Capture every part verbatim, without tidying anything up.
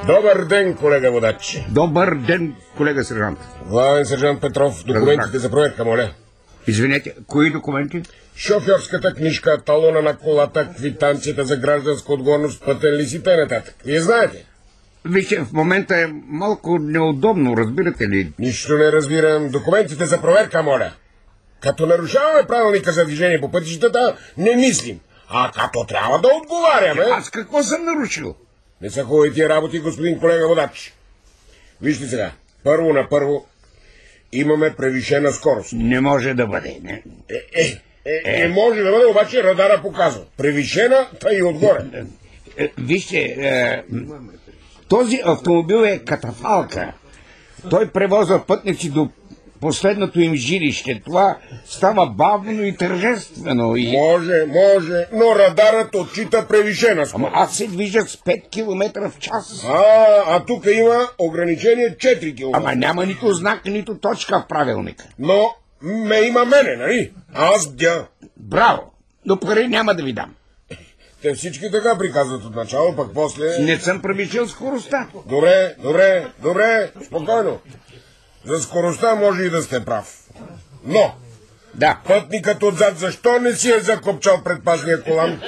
Добър ден, колега водач. Добър ден, колега сержант. Главен сержант Петров, документите за проверка, моля. Извинете, кои документи? Шофьорската книжка, талона на колата, квитанцията за гражданска отговорност, пътен лист и т.н. Вие знаете. Вижте, в момента е малко неудобно, разбирате ли? Нищо не разбирам. Документите за проверка, моля. Като нарушаваме правилника за движение по пътищата, не мислим. А като трябва да отговаряме... Аз какво съм нарушил? Не са хубави тия работи, господин колега водач. Вижте сега, първо на първо имаме превишена скорост. Не може да бъде, не. Е, е, е, не може да бъде, обаче радара показва. Превишена, та и отгоре. Е, е, вижте, е, този автомобил е катафалка. Той превозва пътници до последното им жилище. Това става бавно и тържествено. И... Може, може, но радарът отчита превишена скорост. Ама аз се движа с пет километра в час. А, а тук има ограничение четири километра. Ама няма нито знак, нито точка в правилника. Но ме има мене, нали? Аз бдя. Браво, но пари няма да ви дам. Те всички така приказват от начало, пък после... Не съм превишил скоростта. Добре, добре, добре, спокойно. За скоростта може и да сте прав. Но, да. Пътникът отзад защо не си е закопчал предпазния колан?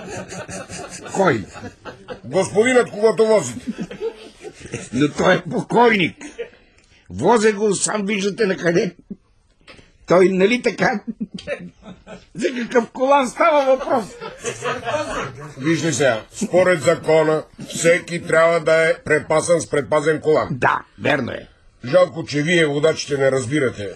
Кой? Господинът, когато возите. Но той е покойник. Возе го, сам виждате на къде. Той, нали така? За какъв колан става въпрос? Вижте сега, според закона, всеки трябва да е препасан с предпазен колан. Да, верно е. Жалко, че вие, водачите, не разбирате.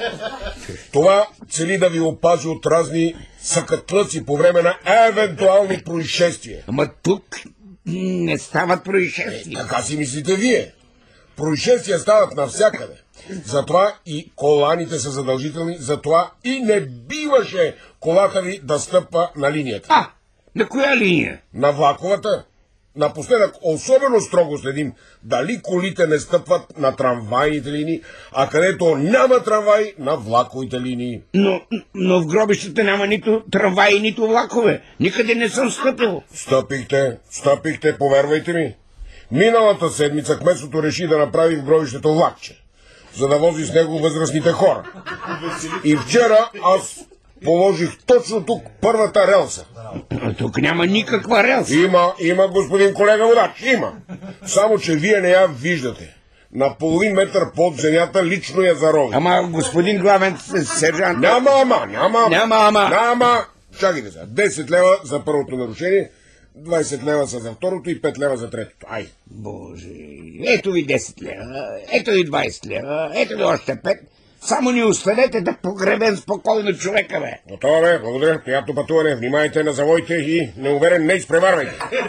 Това цели да ви опази от разни съкатлъци по време на евентуални происшествия. Ама тук не стават происшествия. Е, така си мислите вие. Происшествия стават навсякъде. Затова и коланите са задължителни, затова и не биваше колата ви да стъпва на линията. А, на коя линия? На влаковата. Напоследък особено строго следим дали колите не стъпват на трамвайните линии, а където няма трамвай, на влаковите линии. Но, но в гробищата няма нито трамваи, нито влакове. Никъде не съм стъпил. Стъпихте, стъпихте, повярвайте ми. Миналата седмица кметството реши да направи в гробището влакче, за да вози с него възрастните хора. И вчера аз положих точно тук първата релса. Тук няма никаква релса. Има, има, господин колега водач, има. Само, че вие не я виждате. На половин метър под земята лично я зарови. Ама, господин главен сержант... Няма ама, няма ама. Няма ама. Няма. Чакайте сега. десет лева за първото нарушение, двайсет лева са за второто и пет лева за третото. Ай. Боже, ето ви десет лева, ето ви двайсет лева, ето ви още пет. Само ни оставете да погребем спокойно човека, бе. Готово, бе. Благодаря. Приятно пътуване. Внимайте на завоите и неуверен не изпреварвайте.